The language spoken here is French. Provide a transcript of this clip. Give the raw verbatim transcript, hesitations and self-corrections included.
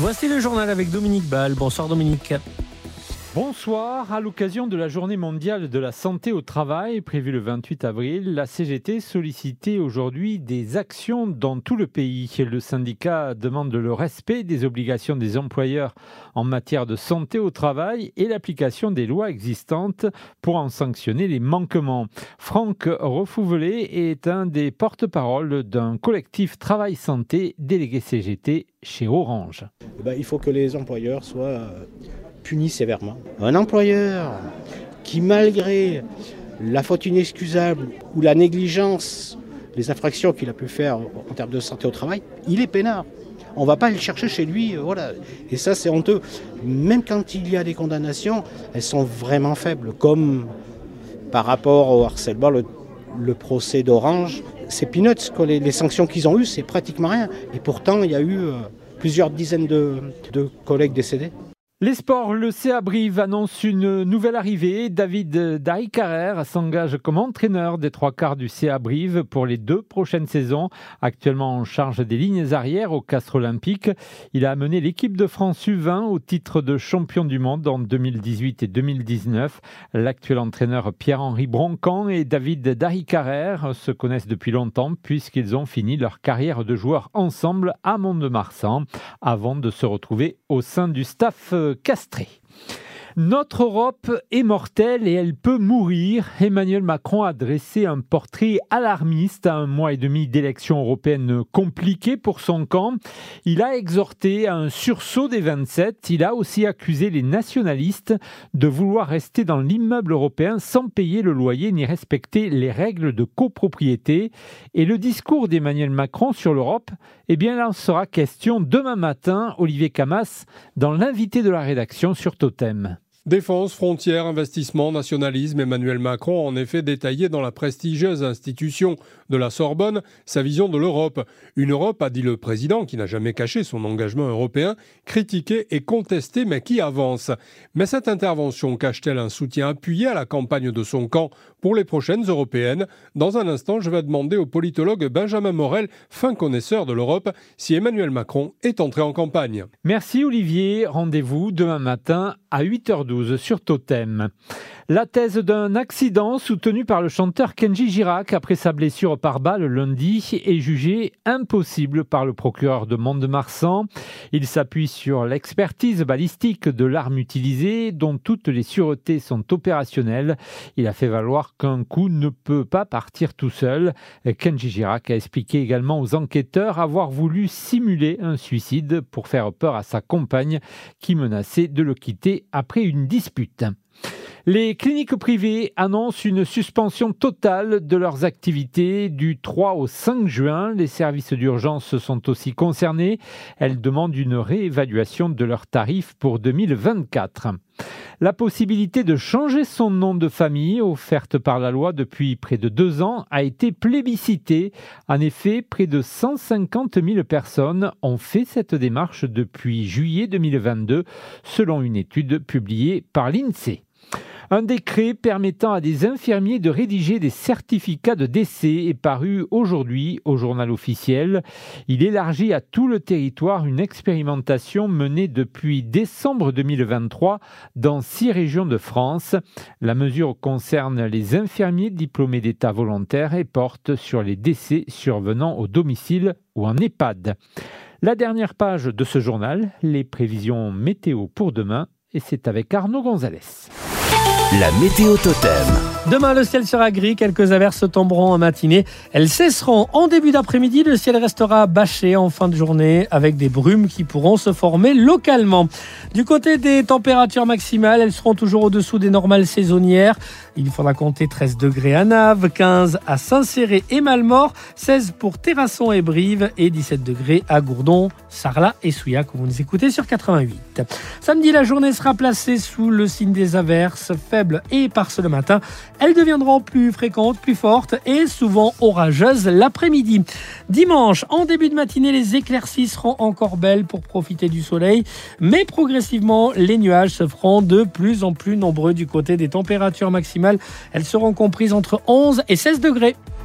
Voici le journal avec Dominique Ball. Bonsoir Dominique. Bonsoir. À l'occasion de la Journée mondiale de la santé au travail, prévue le vingt-huit avril, la C G T sollicitait aujourd'hui des actions dans tout le pays. Le syndicat demande le respect des obligations des employeurs en matière de santé au travail et l'application des lois existantes pour en sanctionner les manquements. Franck Refouvelet est un des porte-parole d'un collectif Travail Santé délégué C G T chez Orange. Eh ben, il faut que les employeurs soient punis sévèrement. Un employeur qui, malgré la faute inexcusable ou la négligence, les infractions qu'il a pu faire en termes de santé au travail, il est peinard. On ne va pas aller le chercher chez lui, voilà. Et ça, c'est honteux. Même quand il y a des condamnations, elles sont vraiment faibles, comme par rapport au harcèlement, le, le procès d'Orange. C'est peanuts, quoi. Les, les sanctions qu'ils ont eues, c'est pratiquement rien. Et pourtant, il y a eu euh, plusieurs dizaines de, de collègues décédés. Les sports, le C A Brive annonce une nouvelle arrivée. David Daricarer s'engage comme entraîneur des trois quarts du C A Brive pour les deux prochaines saisons. Actuellement en charge des lignes arrières au Castres Olympique, il a amené l'équipe de France U vingt au titre de champion du monde en deux mille dix-huit et deux mille dix-neuf. L'actuel entraîneur Pierre-Henri Broncan et David Daricarer se connaissent depuis longtemps puisqu'ils ont fini leur carrière de joueurs ensemble à Mont-de-Marsan avant de se retrouver au sein du staff castré. Notre Europe est mortelle et elle peut mourir. Emmanuel Macron a dressé un portrait alarmiste à un mois et demi d'élections européennes compliquées pour son camp. Il a exhorté à un sursaut des vingt-sept. Il a aussi accusé les nationalistes de vouloir rester dans l'immeuble européen sans payer le loyer ni respecter les règles de copropriété. Et le discours d'Emmanuel Macron sur l'Europe, eh bien, il en sera question demain matin, Olivier Camas, dans l'invité de la rédaction sur Totem. Défense, frontières, investissement, nationalisme, Emmanuel Macron a en effet détaillé dans la prestigieuse institution de la Sorbonne sa vision de l'Europe. Une Europe, a dit le président, qui n'a jamais caché son engagement européen, critiquée et contestée, mais qui avance. Mais cette intervention cache-t-elle un soutien appuyé à la campagne de son camp pour les prochaines européennes ? Dans un instant, je vais demander au politologue Benjamin Morel, fin connaisseur de l'Europe, si Emmanuel Macron est entré en campagne. Merci Olivier, rendez-vous demain matin à huit heures douze sur Totem. La thèse d'un accident soutenu par le chanteur Kenji Girac après sa blessure par balle lundi est jugée impossible par le procureur de Mont-de-Marsan. Il s'appuie sur l'expertise balistique de l'arme utilisée dont toutes les sûretés sont opérationnelles. Il a fait valoir qu'un coup ne peut pas partir tout seul. Kenji Girac a expliqué également aux enquêteurs avoir voulu simuler un suicide pour faire peur à sa compagne qui menaçait de le quitter après une dispute. Les cliniques privées annoncent une suspension totale de leurs activités du trois au cinq juin. Les services d'urgence sont aussi concernés. Elles demandent une réévaluation de leurs tarifs pour deux mille vingt-quatre. La possibilité de changer son nom de famille, offerte par la loi depuis près de deux ans, a été plébiscitée. En effet, près de cent cinquante mille personnes ont fait cette démarche depuis juillet deux mille vingt-deux, selon une étude publiée par l'INSEE. Un décret permettant à des infirmiers de rédiger des certificats de décès est paru aujourd'hui au journal officiel. Il élargit à tout le territoire une expérimentation menée depuis décembre deux mille vingt-trois dans six régions de France. La mesure concerne les infirmiers diplômés d'état volontaire et porte sur les décès survenant au domicile ou en EHPAD. La dernière page de ce journal, les prévisions météo pour demain, et c'est avec Arnaud Gonzalez. La météo Totem. Demain, le ciel sera gris, quelques averses tomberont en matinée. Elles cesseront en début d'après-midi. Le ciel restera bâché en fin de journée avec des brumes qui pourront se former localement. Du côté des températures maximales, elles seront toujours au-dessous des normales saisonnières. Il faudra compter treize degrés à Naves, quinze à Saint-Céré et Malmort, seize pour Terrasson et Brive et dix-sept degrés à Gourdon, Sarlat et Souillac, où vous nous écoutez sur quatre-vingt-huit. Samedi, la journée sera placée sous le signe des averses, faibles et éparses le matin. Elles deviendront plus fréquentes, plus fortes et souvent orageuses l'après-midi. Dimanche, en début de matinée, les éclaircies seront encore belles pour profiter du soleil, mais progressivement, les nuages se feront de plus en plus nombreux du côté des températures maximales. Elles seront comprises entre onze et seize degrés.